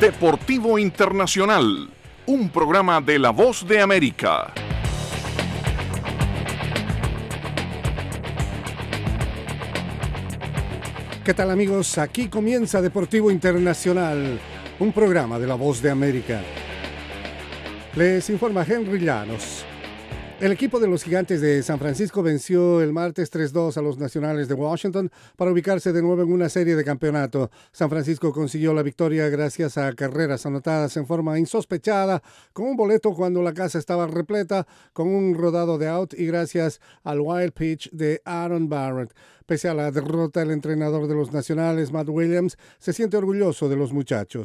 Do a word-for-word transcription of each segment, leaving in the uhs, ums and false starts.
Deportivo Internacional, un programa de La Voz de América. ¿Qué tal, amigos? Aquí comienza Deportivo Internacional, un programa de La Voz de América. Les informa Henry Llanos. El equipo de los Gigantes de San Francisco venció el martes tres dos a los Nacionales de Washington para ubicarse de nuevo en una serie de campeonato. San Francisco consiguió la victoria gracias a carreras anotadas en forma insospechada, con un boleto cuando la casa estaba repleta, con un rodado de out y gracias al wild pitch de Aaron Barrett. Pese a la derrota, el entrenador de los Nacionales, Matt Williams, se siente orgulloso de los muchachos.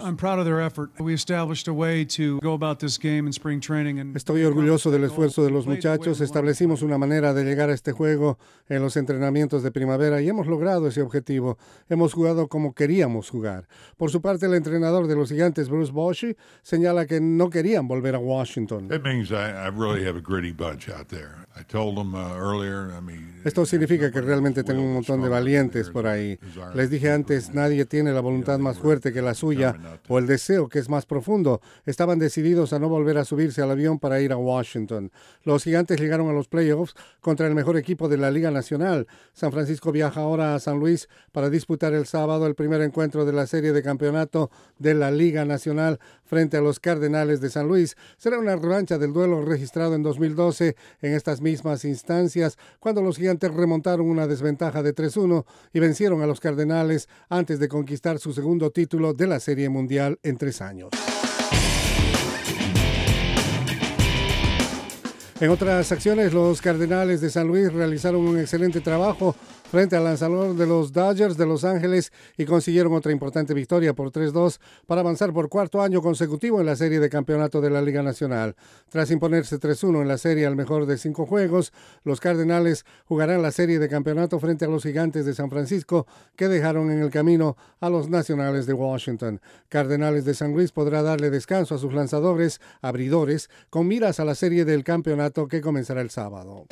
Estoy orgulloso del esfuerzo de los muchachos. Establecimos una manera de llegar a este juego en los entrenamientos de primavera y hemos logrado ese objetivo. Hemos jugado como queríamos jugar. Por su parte, el entrenador de los Gigantes, Bruce Bochy, señala que no querían volver a Washington. Esto significa que realmente tengo un montón de valientes por ahí. Les dije antes, nadie tiene la voluntad más fuerte que la suya o el deseo que es más profundo. Estaban decididos a no volver a subirse al avión para ir a Washington. Los Gigantes llegaron a los playoffs contra el mejor equipo de la Liga Nacional. San Francisco viaja ahora a San Luis para disputar el sábado el primer encuentro de la serie de campeonato de la Liga Nacional frente a los Cardenales de San Luis. Será una revancha del duelo registrado en dos mil doce en estas mismas instancias, cuando los Gigantes remontaron una desventaja de tres uno y vencieron a los Cardenales antes de conquistar su segundo título de la Serie Mundial en tres años. En otras acciones, los Cardenales de San Luis realizaron un excelente trabajo frente al lanzador de los Dodgers de Los Ángeles y consiguieron otra importante victoria por tres dos para avanzar por cuarto año consecutivo en la serie de campeonato de la Liga Nacional. Tras imponerse tres uno en la serie al mejor de cinco juegos, los Cardenales jugarán la serie de campeonato frente a los Gigantes de San Francisco, que dejaron en el camino a los Nacionales de Washington. Cardenales de San Luis podrá darle descanso a sus lanzadores, abridores, con miras a la serie del campeonato que comenzará el sábado.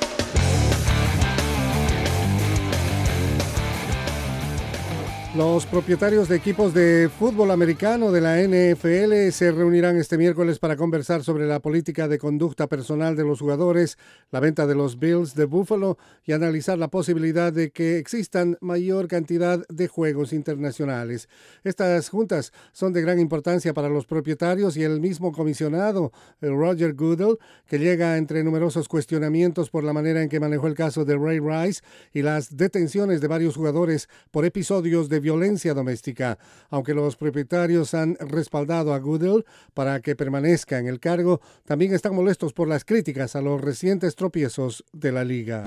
Los propietarios de equipos de fútbol americano de la N F L se reunirán este miércoles para conversar sobre la política de conducta personal de los jugadores, la venta de los Bills de Buffalo y analizar la posibilidad de que existan mayor cantidad de juegos internacionales. Estas juntas son de gran importancia para los propietarios y el mismo comisionado, Roger Goodell, que llega entre numerosos cuestionamientos por la manera en que manejó el caso de Ray Rice y las detenciones de varios jugadores por episodios de violencia doméstica. Aunque los propietarios han respaldado a Goodell para que permanezca en el cargo, también están molestos por las críticas a los recientes tropiezos de la liga.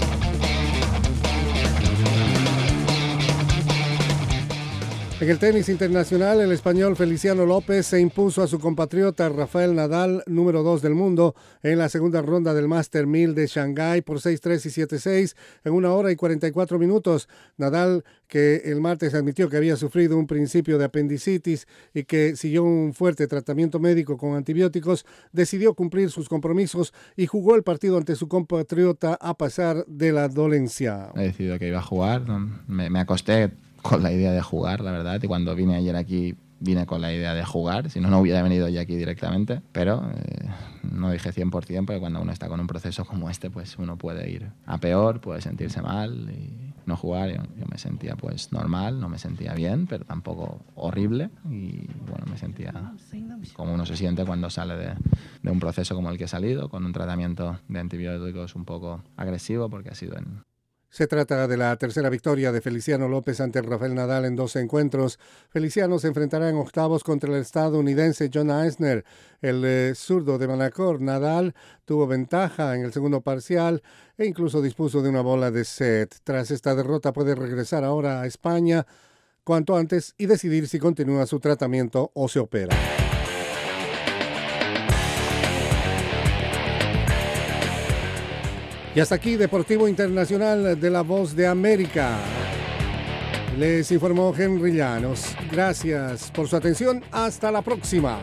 En el tenis internacional, el español Feliciano López se impuso a su compatriota Rafael Nadal, número dos del mundo, en la segunda ronda del Master mil de Shanghái por seis tres y siete seis en una hora y cuarenta y cuatro minutos. Nadal, que el martes admitió que había sufrido un principio de apendicitis y que siguió un fuerte tratamiento médico con antibióticos, decidió cumplir sus compromisos y jugó el partido ante su compatriota a pesar de la dolencia. He decidido que iba a jugar, me, me acosté con la idea de jugar, la verdad, y cuando vine ayer aquí vine con la idea de jugar, si no, no hubiera venido ya aquí directamente, pero eh, no dije cien por ciento, porque cuando uno está con un proceso como este, pues uno puede ir a peor, puede sentirse mal y no jugar. Yo, yo me sentía pues normal, no me sentía bien, pero tampoco horrible, y bueno, me sentía como uno se siente cuando sale de, de un proceso como el que he salido, con un tratamiento de antibióticos un poco agresivo, porque ha sido en... Se trata de la tercera victoria de Feliciano López ante Rafael Nadal en dos encuentros. Feliciano se enfrentará en octavos contra el estadounidense John Isner, el eh, zurdo de Manacor. Nadal tuvo ventaja en el segundo parcial e incluso dispuso de una bola de set. Tras esta derrota puede regresar ahora a España cuanto antes y decidir si continúa su tratamiento o se opera. Y hasta aquí Deportivo Internacional de La Voz de América. Les informó Henry Llanos. Gracias por su atención. Hasta la próxima.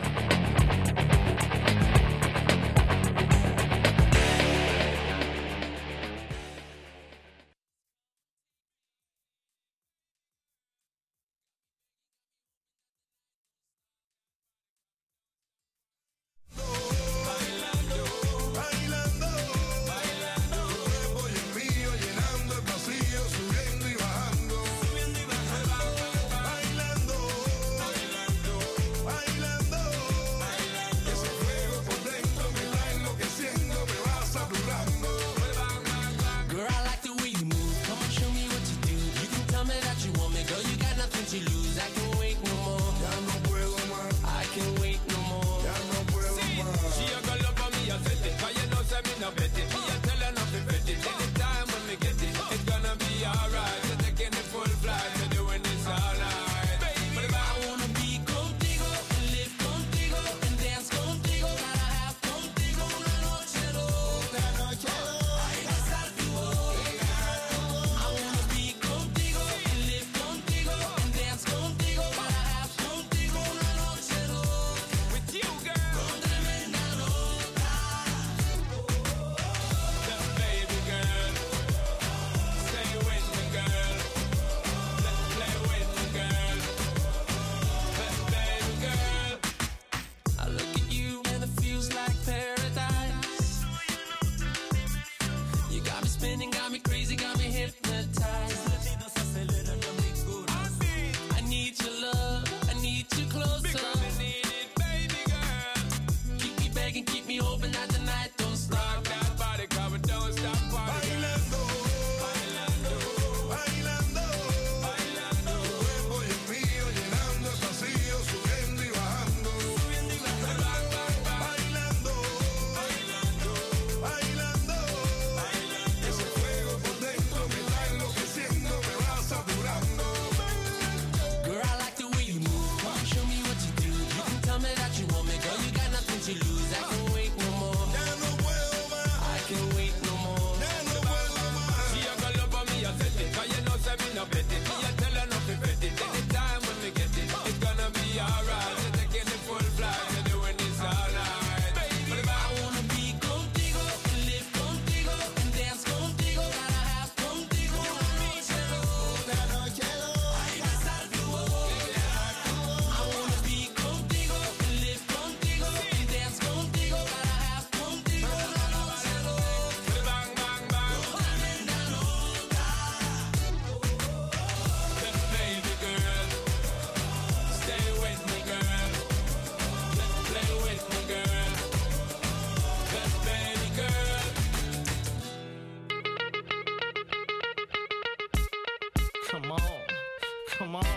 Come on.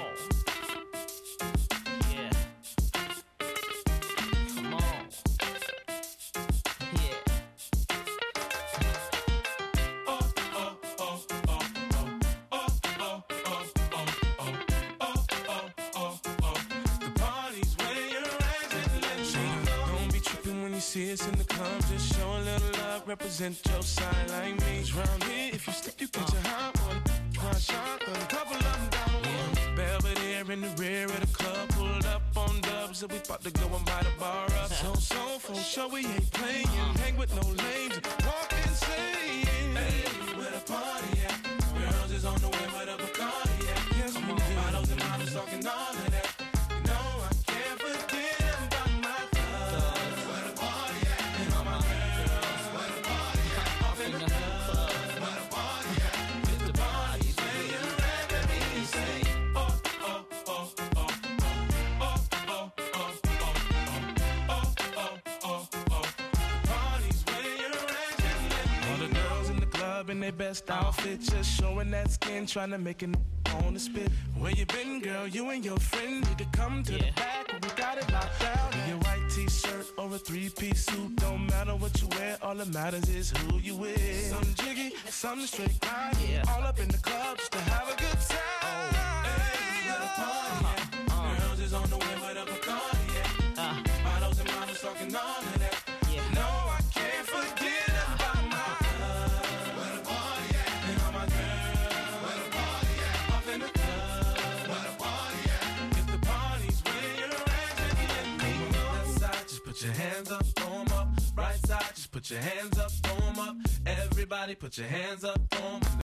Yeah. Come on. Yeah. Oh, oh, oh, oh, oh, oh, oh, oh, oh, oh, oh, oh, oh. The party's where you're at and let me know. Don't be tripping when you see us in the club. Just show a little love, represent your side like me. Round here, if you slip, you get your hot one. Try shot, a couple of them down one. Belvedere in the rear of the club, pulled up on dubs, and we about to go and buy the bar up. So, so, for sure we ain't playing. Hang with no lames, walk insane. Hey, where the party at? Girls is on the way where the Bacardi at. Yes, come on, bottles and models talking all of that. You know I can't forget about my thugs. Where the party at? And all my girls, where the party at? Off in the club, where the party at? It's the party's where you're at, let me say. Oh, oh, oh, oh, oh, oh, oh, oh, oh, oh, oh, oh, oh. The party's where you're at, just let me know. All the girls in the club in their best outfit, just showing that skin, trying to make it on the spit. Where you been, girl? You and your friend need to come to Yeah. the back. We got it locked down. In your white t-shirt or a three-piece suit, don't matter what you wear. All that matters is who you with. Some jiggy, some straight grind. Yeah. All up in the club just to have a good time. Hey, where the party at? Girls is on the way where the Bacardi at. Uh, Bottles and models talking all of that. yeah. No, I can't forget about my love. Where the party at? And all my girls. Where the party at? Off in the club. Where the party at? If the party's where you're at, just let me know. Left side, just put your hands up, throw 'em up. Right side, just put your hands up, throw 'em up. Everybody put your hands up, throw 'em up.